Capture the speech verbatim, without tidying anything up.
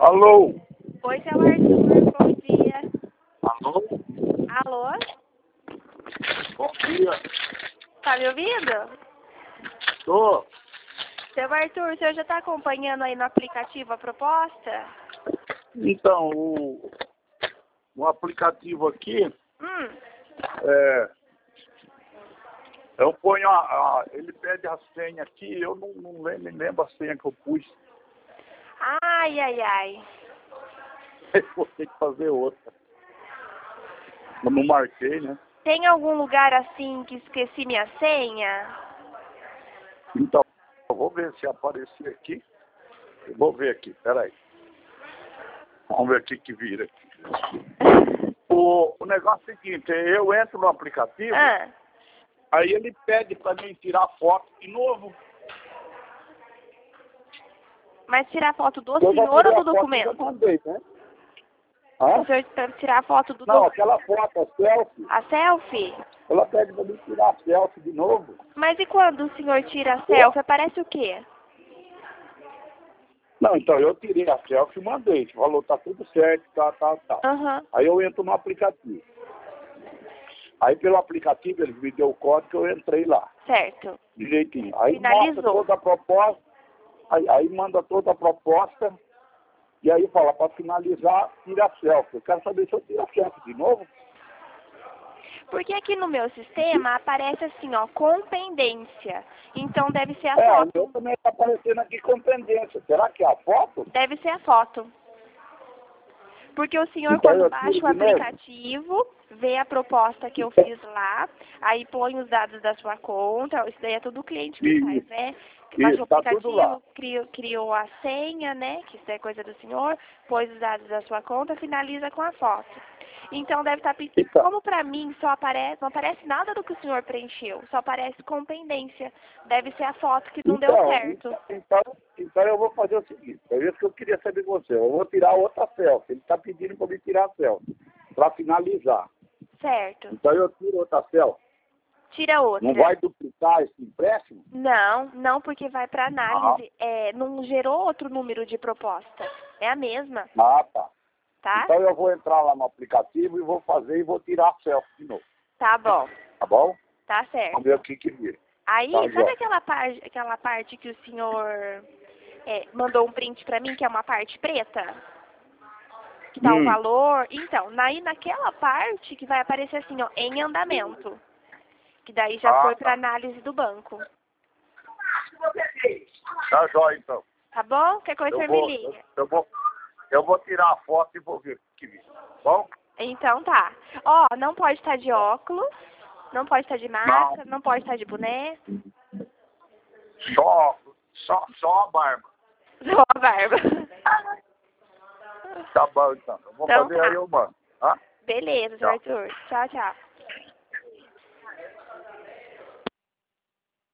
Alô? Oi, seu Arthur, bom dia. Alô? Alô? Bom dia. Tá me ouvindo? Tô. Seu Arthur, o senhor já tá acompanhando aí no aplicativo a proposta? Então, o, o aplicativo aqui, Hum, é, eu ponho a, a- ele pede a senha aqui, eu não, não lembro, nem lembro a senha que eu pus. ai, ai, ai. Eu vou ter que fazer outra. Eu não marquei, né? Tem algum lugar assim que esqueci minha senha? Então, eu vou ver se aparecer aqui. Eu vou ver aqui, peraí. Vamos ver o que que vira aqui. O, o negócio é o seguinte, eu entro no aplicativo, Ah, aí ele pede para mim tirar foto de novo. mas tirar foto do Eu já senhor ou tirei do a foto e já documento? mandei, né? O Hã? senhor pra tirar foto do Não, documento? aquela foto, a selfie, A selfie? ela pede para mim tirar a selfie de novo. Mas e quando o senhor tira a selfie, aparece o quê? Não, então eu tirei a selfie e mandei. Falou, tá tudo certo, tá, tá, tá. Aham, Aí eu entro no aplicativo. Aí pelo aplicativo ele me deu o código, eu entrei lá, certo. direitinho. Aí Finalizou. mostra toda a proposta, aí, aí manda toda a proposta, e aí fala, para finalizar, tira a selfie. Eu quero saber se eu tiro a selfie de novo. Porque aqui no meu sistema aparece assim, ó, com pendência. Então deve ser a É, o foto. meu também está aparecendo aqui com pendência. Será que é a foto? Deve ser a foto. Porque o senhor, Então quando eu baixa tiro o de novo? aplicativo, vê a proposta que eu fiz lá, aí põe os dados da sua conta, isso daí é tudo o cliente que faz, Isso, né? Que baixa o isso, tá tudo lá. aplicativo, criou, criou a senha, né? Que isso é coisa do senhor, pôs os dados da sua conta, finaliza com a foto. Então deve estar pedindo. Então, Como pra mim só aparece, não aparece nada do que o senhor preencheu, só aparece com pendência. Deve ser a foto que não deu então, certo. então, então eu vou fazer o seguinte, é isso que eu queria saber de você. Eu vou tirar outra selfie. Ele está pedindo para me tirar a selfie, para finalizar. Certo. Então eu tiro outra selfie. Tira outra. Não vai duplicar esse empréstimo? Não, não, porque vai para Ah, análise. É, não gerou outro número de proposta. É a mesma, ah, tá. tá? Então eu vou entrar lá no aplicativo e vou fazer e vou tirar a selfie de novo. Tá bom, Tá bom? tá certo. Vamos ver o que que vira. Aí, Tá, sabe João. aquela parte, aquela parte que o senhor é, mandou um print para mim, que é uma parte preta? Que tá o Hum. valor? Então, aí naquela parte que vai aparecer assim, ó, em andamento. Que daí já Ah, foi tá. para análise do banco. Tá jóia, então. Tá bom? Qualquer coisa Eu você vou, me eu, liga. eu vou, eu vou tirar a foto e vou ver o que vira. Bom? Então tá. Ó, não pode estar de óculos, não pode estar de máscara, Não. não pode estar de boné, Só, só, só a barba. só a barba. Tá bom, então. Eu vou Então fazer tá. aí, eu mando. Tá? Beleza, seu Tchau. Arthur. Tchau, tchau.